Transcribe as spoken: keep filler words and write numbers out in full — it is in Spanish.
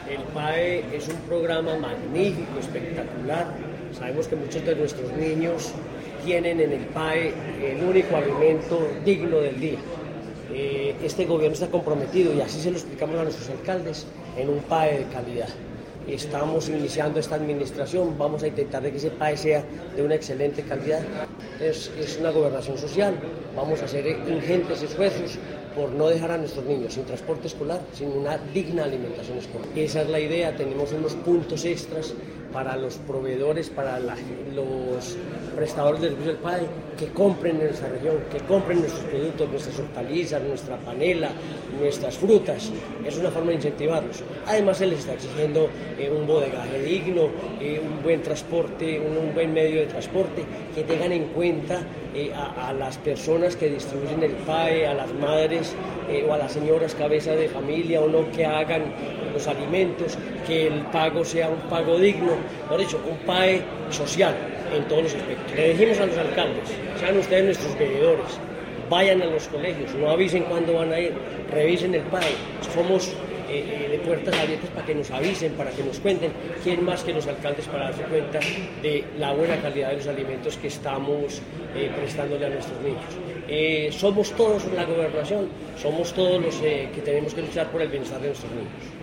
El P A E es un programa magnífico, espectacular. Sabemos que muchos de nuestros niños tienen en el P A E el único alimento digno del día. Eh, este gobierno está comprometido, y así se lo explicamos a nuestros alcaldes, en un P A E de calidad. Estamos iniciando esta administración, vamos a intentar de que ese P A E sea de una excelente calidad. Es, es una gobernación social, vamos a hacer ingentes esfuerzos por no dejar a nuestros niños sin transporte escolar, sin una digna alimentación escolar. Esa es la idea. Tenemos unos puntos extras para los proveedores, para la, los prestadores de servicios del P A E, que compren en nuestra región, que compren nuestros productos, nuestras hortalizas, nuestra panela, nuestras frutas. Es una forma de incentivarlos. Además, se les está exigiendo eh, un bodegaje digno, eh, un buen transporte, un, un buen medio de transporte, que tengan en cuenta eh, a, a las personas que distribuyen el P A E, a las madres eh, o a las señoras cabeza de familia o no, que hagan los alimentos, que el pago sea un pago digno, por eso un P A E social en todos los aspectos. Le dijimos a los alcaldes, sean ustedes nuestros veedores, vayan a los colegios, no avisen cuándo van a ir, revisen el P A E, somos eh, eh, de puertas abiertas para que nos avisen, para que nos cuenten, quién más que los alcaldes para darse cuenta de la buena calidad de los alimentos que estamos eh, prestándole a nuestros niños. Eh, somos todos la gobernación, somos todos los eh, que tenemos que luchar por el bienestar de nuestros niños.